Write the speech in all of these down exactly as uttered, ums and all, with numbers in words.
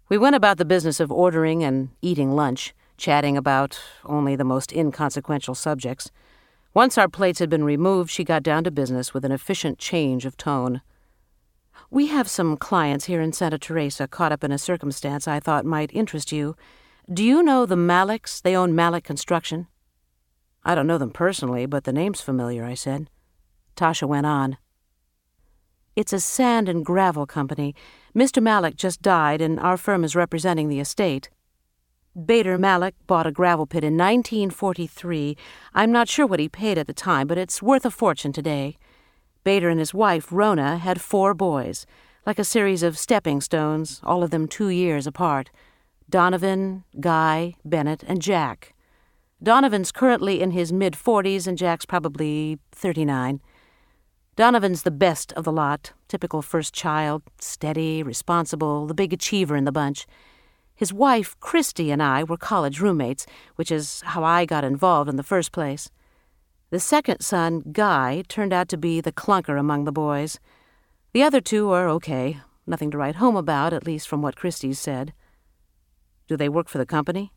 We went about the business of ordering and eating lunch, chatting about only the most inconsequential subjects. Once our plates had been removed, she got down to business with an efficient change of tone. "We have some clients here in Santa Teresa caught up in a circumstance I thought might interest you. Do you know the Malicks? They own Malick Construction." "I don't know them personally, but the name's familiar," I said. Tasha went on. "It's a sand and gravel company. Mister Malick just died, and our firm is representing the estate. Bader Malick bought a gravel pit in nineteen forty-three. I'm not sure what he paid at the time, but it's worth a fortune today. Bader and his wife, Rona, had four boys, like a series of stepping stones, all of them two years apart. Donovan, Guy, Bennett, and Jack. Donovan's currently in his mid-forties, and Jack's probably thirty-nine. Donovan's the best of the lot, typical first child, steady, responsible, the big achiever in the bunch. His wife, Christy, and I were college roommates, which is how I got involved in the first place. The second son, Guy, turned out to be the clunker among the boys. The other two are okay, nothing to write home about, at least from what Christy's said." "Do they work for the company?"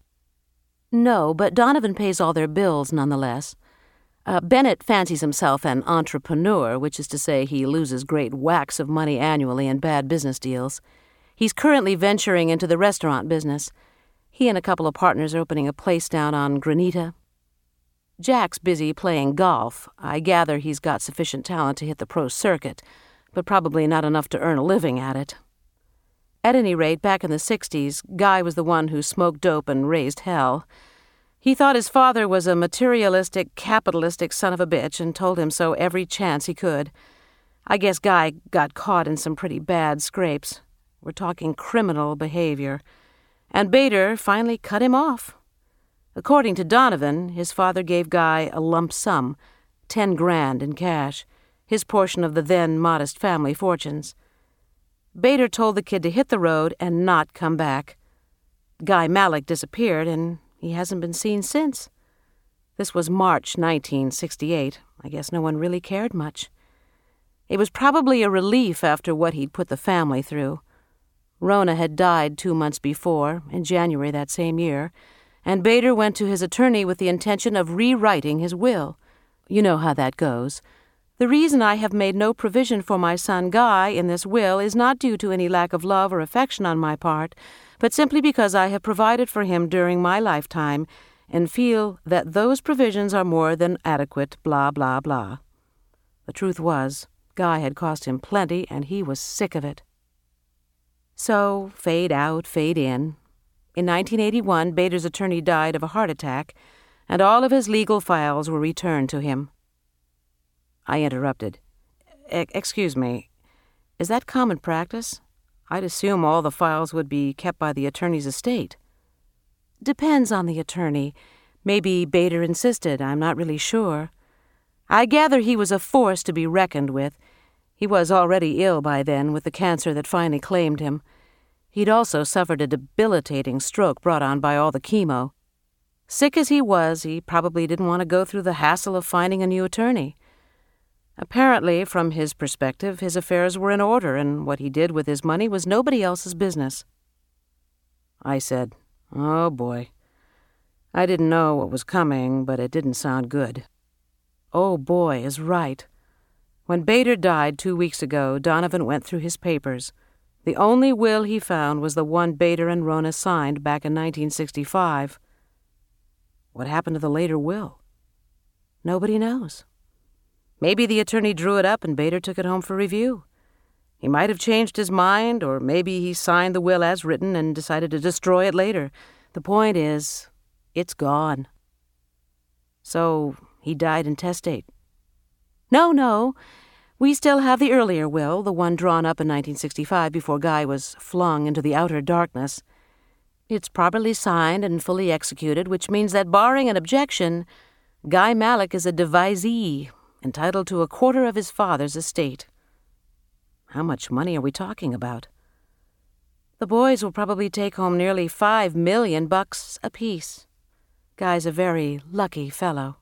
"No, but Donovan pays all their bills nonetheless. Uh, Bennett fancies himself an entrepreneur, which is to say he loses great whacks of money annually in bad business deals. He's currently venturing into the restaurant business. He and a couple of partners are opening a place down on Granita. Jack's busy playing golf. I gather he's got sufficient talent to hit the pro circuit, but probably not enough to earn a living at it. At any rate, back in the sixties, Guy was the one who smoked dope and raised hell. He thought his father was a materialistic, capitalistic son of a bitch and told him so every chance he could. I guess Guy got caught in some pretty bad scrapes. We're talking criminal behavior. And Bader finally cut him off. According to Donovan, his father gave Guy a lump sum, ten grand in cash, his portion of the then modest family fortunes. Bader told the kid to hit the road and not come back. Guy Malick disappeared, and he hasn't been seen since. This was March nineteen sixty-eight. I guess no one really cared much. It was probably a relief after what he'd put the family through. Rona had died two months before, in January that same year, and Bader went to his attorney with the intention of rewriting his will. You know how that goes. The reason I have made no provision for my son Guy in this will is not due to any lack of love or affection on my part, but simply because I have provided for him during my lifetime and feel that those provisions are more than adequate, blah, blah, blah. The truth was, Guy had cost him plenty, and he was sick of it. So, fade out, fade in. In nineteen eighty-one, Bader's attorney died of a heart attack, and all of his legal files were returned to him. I interrupted. E- excuse me, is that common practice? I'd assume all the files would be kept by the attorney's estate. Depends on the attorney. Maybe Bader insisted, I'm not really sure. I gather he was a force to be reckoned with. He was already ill by then with the cancer that finally claimed him. He'd also suffered a debilitating stroke brought on by all the chemo. Sick as he was, he probably didn't want to go through the hassle of finding a new attorney. Apparently, from his perspective, his affairs were in order, and what he did with his money was nobody else's business. I said, "Oh, boy. I didn't know what was coming, but it didn't sound good." "Oh, boy" is right. When Bader died two weeks ago, Donovan went through his papers. The only will he found was the one Bader and Rona signed back in nineteen sixty-five. What happened to the later will? Nobody knows. Maybe the attorney drew it up and Bader took it home for review. He might have changed his mind, or maybe he signed the will as written and decided to destroy it later. The point is, it's gone. So, he died intestate. No, no. We still have the earlier will, the one drawn up in nineteen sixty-five before Guy was flung into the outer darkness. It's properly signed and fully executed, which means that, barring an objection, Guy Malick is a devisee, entitled to a quarter of his father's estate. How much money are we talking about? The boys will probably take home nearly five million bucks apiece. Guy's a very lucky fellow.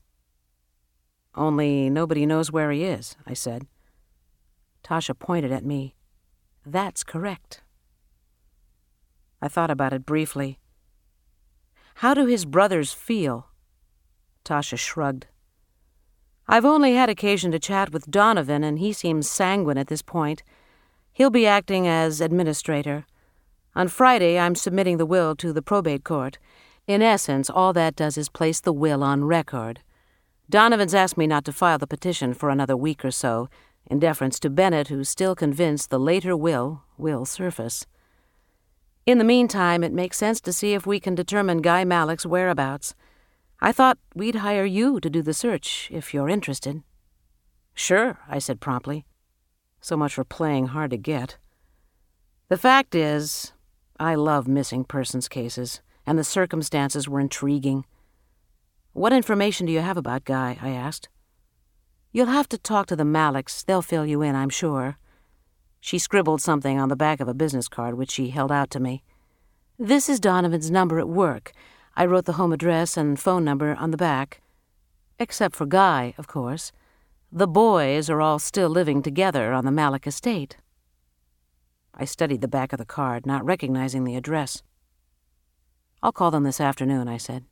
Only nobody knows where he is, I said. Tasha pointed at me. That's correct. I thought about it briefly. How do his brothers feel? Tasha shrugged. I've only had occasion to chat with Donovan, and he seems sanguine at this point. He'll be acting as administrator. On Friday, I'm submitting the will to the probate court. In essence, all that does is place the will on record. Donovan's asked me not to file the petition for another week or so, in deference to Bennett, who's still convinced the later will will surface. In the meantime, it makes sense to see if we can determine Guy Malek's whereabouts. I thought we'd hire you to do the search, if you're interested. Sure, I said promptly. So much for playing hard to get. The fact is, I love missing persons cases, and the circumstances were intriguing. What information do you have about Guy? I asked. You'll have to talk to the Maleks. They'll fill you in, I'm sure. She scribbled something on the back of a business card, which she held out to me. This is Donovan's number at work. I wrote the home address and phone number on the back. Except for Guy, of course. The boys are all still living together on the Malek estate. I studied the back of the card, not recognizing the address. I'll call them this afternoon, I said.